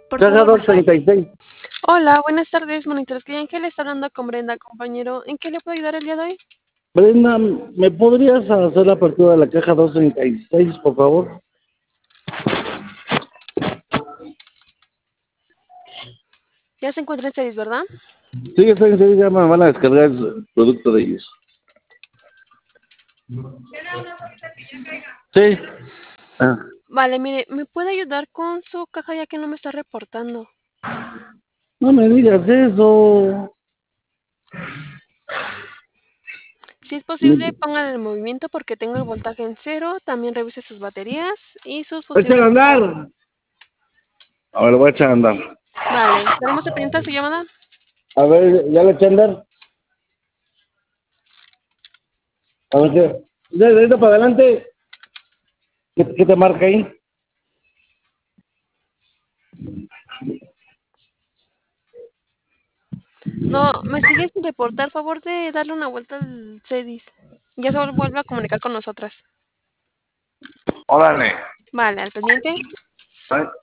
Por Caja favor, marcar. 236. Hola, buenas tardes, monitores cliente. Le está hablando con Brenda, compañero. ¿En qué le puedo ayudar el día de hoy? Brenda, ¿me podrías hacer la apertura de la caja 236, por favor? Ya se encuentra en series, ¿verdad? Sí, está en serio, ya me van a descargar el producto de ellos. Sí. Ah, Vale, mire, ¿me puede ayudar con su caja ya que no me está reportando? no me digas eso. Si es posible, póngale el movimiento porque tengo el voltaje en cero. También revise sus baterías y sus ¡Échale fusibles a de andar! carga. A ver, lo voy a echar a andar. Vale, ¿estaremos pendientes de su llamada? A ver, ¿ya le eché a andar? A ver, de ahí para adelante. ¿Qué te marca ahí? No, me sigue sin reportar. Favor de darle una vuelta al CEDIS. Ya se vuelve a comunicar con nosotras. Órale. Vale, al pendiente. Ay.